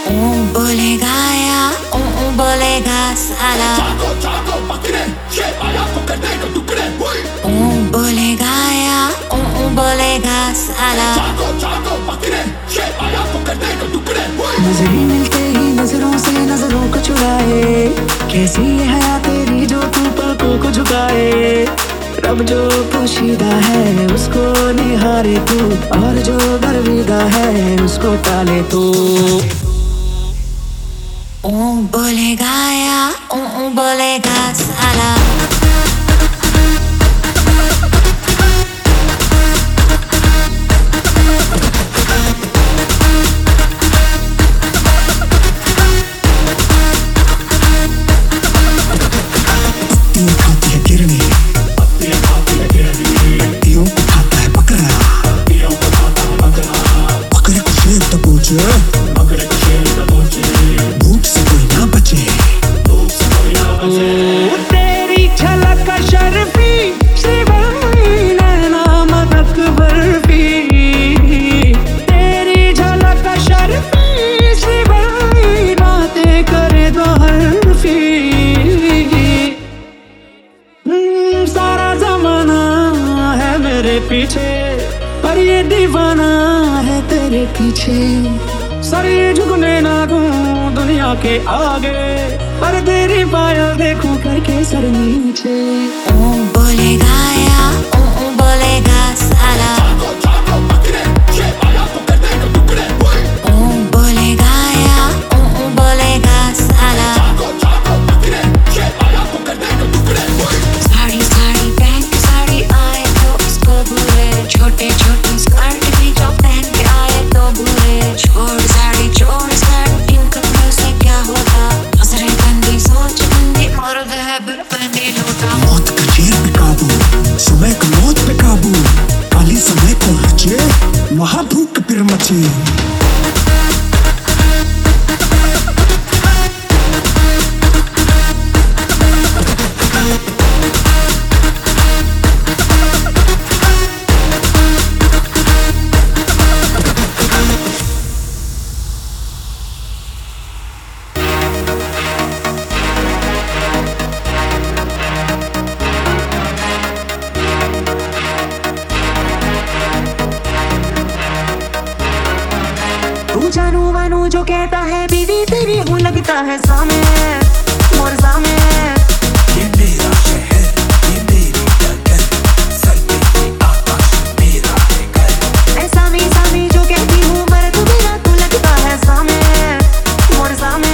बोलेगा या बोलेगा साला। बोलेगा या बोलेगा साला। नजर ही मिलते ही नजरों से नजरों को चुराए, कैसी है हया तेरी जो तू पलकों को झुकाए। रब जो पोशीदा है उसको निहारे तू, और जो गर्विदा है उसको टाले तू। बोलेगा या बोलेगा साला। पत्तियों खाती है किरणें, पत्तियों को खाता है बकरा, बकरे को शेर तो पूछे, भूख से कोई ना बचे। तेरी झलक शर्फी श्रीवल्ली नैना मदक बर्फी, तेरी झलक शर्फी श्रीवल्ली बातें करे दो हरफी। सारा जमाना है मेरे पीछे, पर ये दीवाना है तेरे पीछे। सर ये झुकने ना दूं दुनिया के आगे, पर तेरी पायल देखूं करके सर नीचे। बोलेगा या बोलेगा साला। बोलेगा या बोलेगा साला। साड़ी साड़ी पहन के साड़ी आए तो उसको बुरे, छोटे छोटे स्कर्ट भी जो पहन के आए तो बुरे। छोड़ साड़ी छोड़ स्कर्ट, इन कपड़ों से क्या होगा। नजरें गंदी सोच गंदी, मर्द है बर्फानी लौटा। मौत का शेर पे काबू, समय का मौत पे काबू, काली समय को रचे वहाँ भूख फिर मचे। तू जानू मानू जो कहता है बीवी तेरी हूँ लगता है सामे मोर सामे। ये मेरा शहर, ये मेरी डगर, सर पे ये आकाश मेरा है घर। ऐ सामी सामी जो कहती हूँ मर्द मेरा तू लगता है सामे मोर सामे।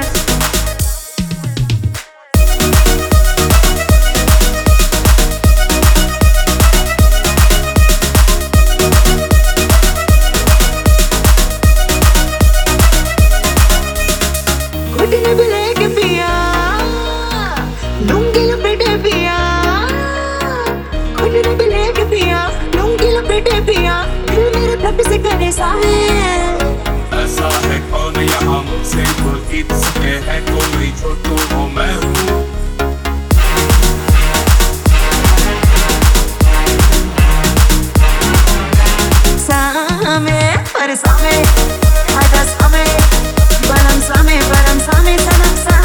घुटने पे लेके पिया, लुंगी लपेटे पिया, घुटने पे लेके पिया, लुंगी लपेटे पिया, दिल मेरे तब से करे सामे। ऐसा है कौन यहाँ मुझसे कोई जीत सके, है कोई जो तू हो मैं हूँ। सामे पर सामे, आजा सामे, बरम सामे सनम सामे।